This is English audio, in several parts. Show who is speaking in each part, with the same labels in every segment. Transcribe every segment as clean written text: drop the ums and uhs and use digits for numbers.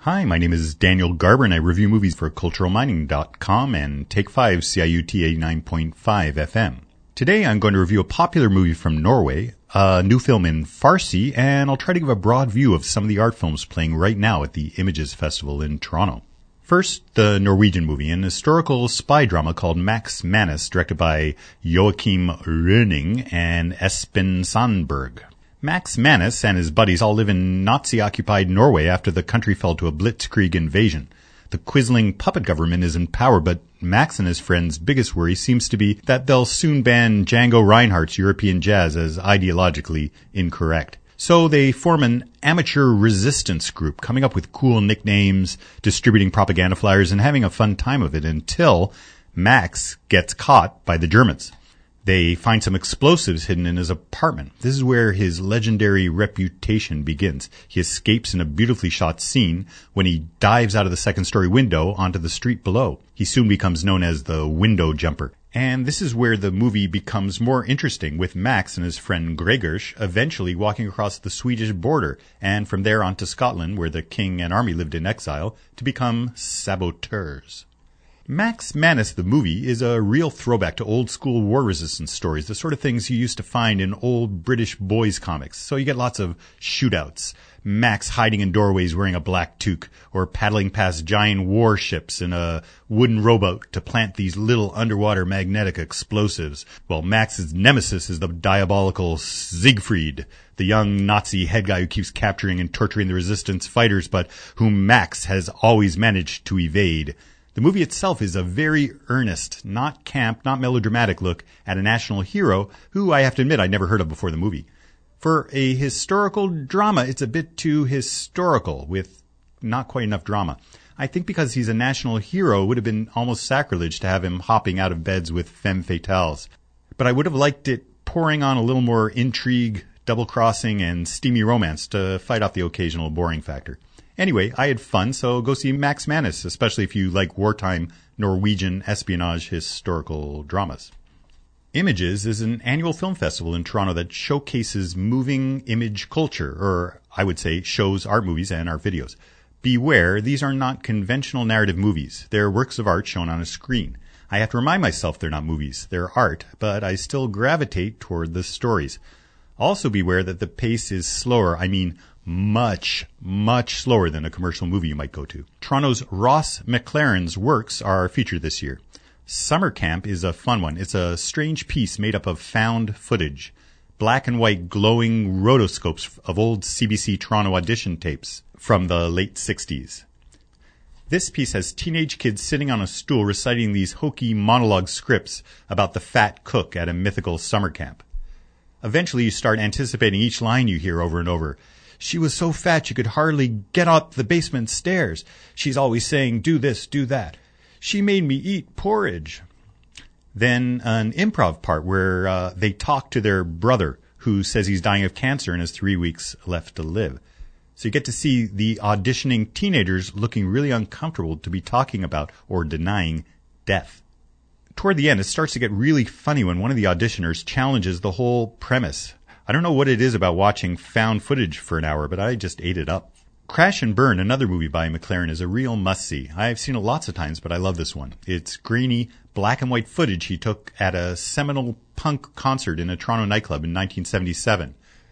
Speaker 1: Hi, my name is Daniel Garber, and I review movies for CulturalMining.com and Take 5 CIUT 89.5 FM. Today I'm going to review a popular movie from Norway, a new film in Farsi, and I'll try to give a broad view of some of the art films playing right now at the Images Festival in Toronto. First, the Norwegian movie, an historical spy drama called Max Manus, directed by Joachim Rønning and Espen Sandberg. Max Manus and his buddies all live in Nazi-occupied Norway after the country fell to a blitzkrieg invasion. The quisling puppet government is in power, but Max and his friends' biggest worry seems to be that they'll soon ban Django Reinhardt's European jazz as ideologically incorrect. So they form an amateur resistance group, coming up with cool nicknames, distributing propaganda flyers, and having a fun time of it until Max gets caught by the Germans. They find some explosives hidden in his apartment. This is where his legendary reputation begins. He escapes in a beautifully shot scene when he dives out of the second-story window onto the street below. He soon becomes known as the window jumper. And this is where the movie becomes more interesting, with Max and his friend Gregers eventually walking across the Swedish border, and from there on to Scotland, where the king and army lived in exile, to become saboteurs. Max Manus, the movie, is a real throwback to old-school war resistance stories, the sort of things you used to find in old British boys' comics. So you get lots of shootouts, Max hiding in doorways wearing a black toque, or paddling past giant warships in a wooden rowboat to plant these little underwater magnetic explosives, while Max's nemesis is the diabolical Siegfried, the young Nazi head guy who keeps capturing and torturing the resistance fighters, but whom Max has always managed to evade. The movie itself is a very earnest, not camp, not melodramatic look at a national hero who I have to admit I never heard of before the movie. For a historical drama, it's a bit too historical with not quite enough drama. I think because he's a national hero, it would have been almost sacrilege to have him hopping out of beds with femme fatales. But I would have liked it pouring on a little more intrigue, double-crossing, and steamy romance to fight off the occasional boring factor. Anyway, I had fun, so go see Max Manus, especially if you like wartime Norwegian espionage historical dramas. Images is an annual film festival in Toronto that showcases moving image culture, or I would say shows art movies and art videos. Beware, these are not conventional narrative movies. They're works of art shown on a screen. I have to remind myself they're not movies. They're art, but I still gravitate toward the stories. Also beware that the pace is slower. I mean, much slower than a commercial movie you might go to. Toronto's Ross McLaren's works are featured this year. Summer Camp is a fun one. It's a strange piece made up of found footage, black and white glowing rotoscopes of old CBC Toronto audition tapes from the late 60s. This piece has teenage kids sitting on a stool reciting these hokey monologue scripts about the fat cook at a mythical summer camp. Eventually you start anticipating each line you hear over and over. She was so fat you could hardly get up the basement stairs. She's always saying, do this, do that. She made me eat porridge. Then an improv part where they talk to their brother who says he's dying of cancer and has 3 weeks left to live. So you get to see the auditioning teenagers looking really uncomfortable to be talking about or denying death. Toward the end, it starts to get really funny when one of the auditioners challenges the whole premise. I don't know what it is about watching found footage for an hour, but I just ate it up. Crash and Burn, another movie by McLaren, is a real must-see. I've seen it lots of times, but I love this one. It's grainy, black and white footage he took at a seminal punk concert in a Toronto nightclub in 1977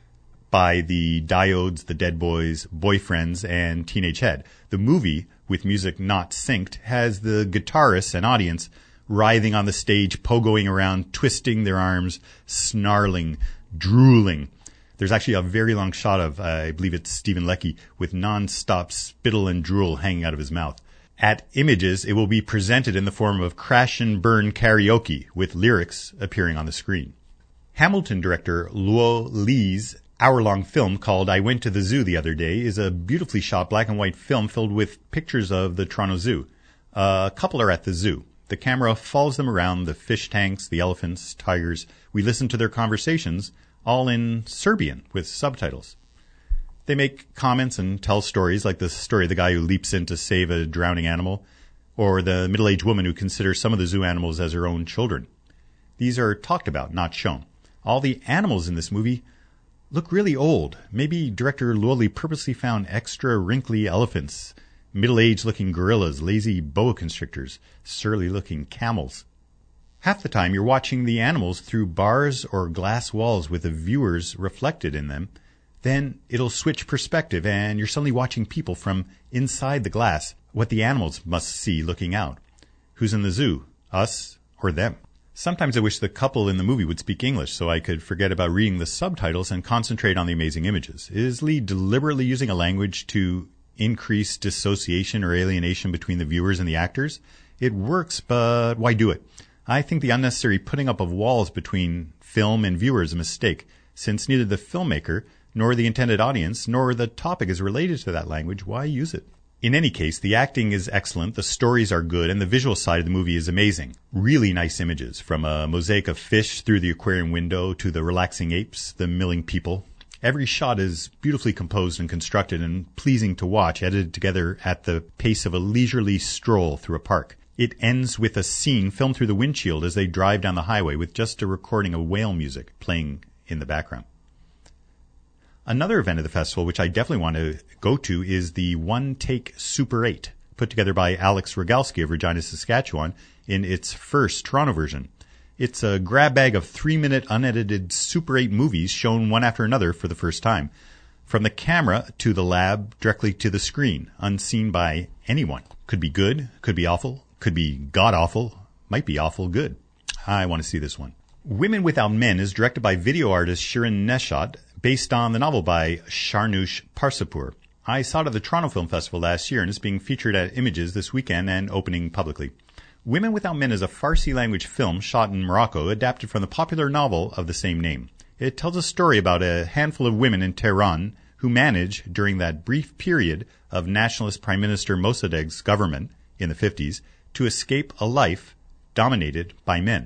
Speaker 1: by the Diodes, the Dead Boys, Boyfriends, and Teenage Head. The movie, with music not synced, has the guitarists and audience writhing on the stage, pogoing around, twisting their arms, snarling, drooling. There's actually a very long shot of, I believe it's Stephen Leckie, with non-stop spittle and drool hanging out of his mouth. At Images, it will be presented in the form of Crash and Burn karaoke, with lyrics appearing on the screen. Hamilton director Luo Li's hour-long film called I Went to the Zoo the Other Day is a beautifully shot black and white film filled with pictures of the Toronto Zoo. A couple are at the zoo. The camera follows them around the fish tanks, the elephants, tigers. We listen to their conversations, all in Serbian with subtitles. They make comments and tell stories, like the story of the guy who leaps in to save a drowning animal, or the middle-aged woman who considers some of the zoo animals as her own children. These are talked about, not shown. All the animals in this movie look really old. Maybe director Luoli purposely found extra wrinkly elephants middle-aged looking gorillas, lazy boa constrictors, surly looking camels. Half the time you're watching the animals through bars or glass walls with the viewers reflected in them. Then it'll switch perspective and you're suddenly watching people from inside the glass, what the animals must see looking out. Who's in the zoo? Us or them? Sometimes I wish the couple in the movie would speak English so I could forget about reading the subtitles and concentrate on the amazing images. Is Lee deliberately using a language to increase dissociation or alienation between the viewers and the actors? It works, but why do it? I think the unnecessary putting up of walls between film and viewer is a mistake, since neither the filmmaker nor the intended audience nor the topic is related to that language. Why use it? In any case, the acting is excellent, the stories are good, and the visual side of the movie is amazing. Really nice images, from a mosaic of fish through the aquarium window to the relaxing apes, the milling people. Every shot is beautifully composed and constructed and pleasing to watch, edited together at the pace of a leisurely stroll through a park. It ends with a scene filmed through the windshield as they drive down the highway with just a recording of whale music playing in the background. Another event of the festival, which I definitely want to go to, is the One Take Super 8, put together by Alex Rogalski of Regina, Saskatchewan, in its first Toronto version. It's a grab bag of 3-minute unedited Super 8 movies shown one after another for the first time. From the camera to the lab, directly to the screen, unseen by anyone. Could be good, could be awful, could be god-awful, might be awful good. I want to see this one. Women Without Men is directed by video artist Shirin Neshat, based on the novel by Sharnush Parsapur. I saw it at the Toronto Film Festival last year and is being featured at Images this weekend and opening publicly. Women Without Men is a Farsi language film shot in Morocco, adapted from the popular novel of the same name. It tells a story about a handful of women in Tehran who manage, during that brief period of nationalist Prime Minister Mossadegh's government in the 50s, to escape a life dominated by men.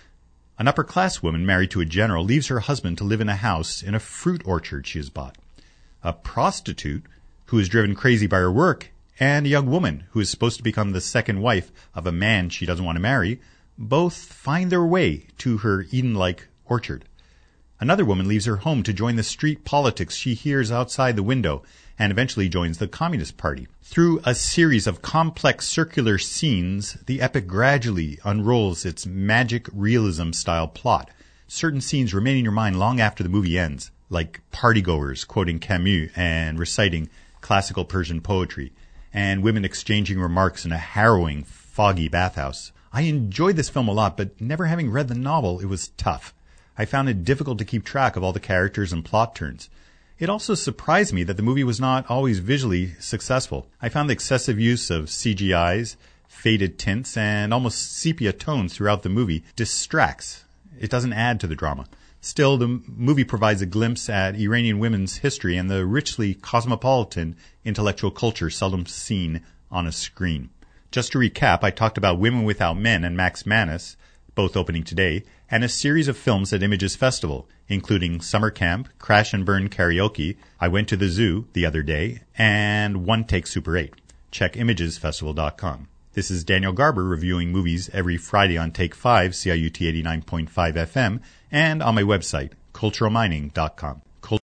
Speaker 1: An upper-class woman married to a general leaves her husband to live in a house in a fruit orchard she has bought. A prostitute who is driven crazy by her work and a young woman who is supposed to become the second wife of a man she doesn't want to marry both find their way to her Eden-like orchard. Another woman leaves her home to join the street politics she hears outside the window and eventually joins the Communist Party. Through a series of complex circular scenes, the epic gradually unrolls its magic realism-style plot. Certain scenes remain in your mind long after the movie ends, like partygoers quoting Camus and reciting classical Persian poetry, and women exchanging remarks in a harrowing, foggy bathhouse. I enjoyed this film a lot, but never having read the novel, it was tough. I found it difficult to keep track of all the characters and plot turns. It also surprised me that the movie was not always visually successful. I found the excessive use of CGIs, faded tints, and almost sepia tones throughout the movie distracts. It doesn't add to the drama. Still, the movie provides a glimpse at Iranian women's history and the richly cosmopolitan intellectual culture seldom seen on a screen. Just to recap, I talked about Women Without Men and Max Manus, both opening today, and a series of films at Images Festival, including Summer Camp, Crash and Burn Karaoke, I Went to the Zoo the Other Day, and One Take Super 8. Check imagesfestival.com. This is Daniel Garber reviewing movies every Friday on Take 5, CIUT 89.5 FM, and on my website, culturalmining.com.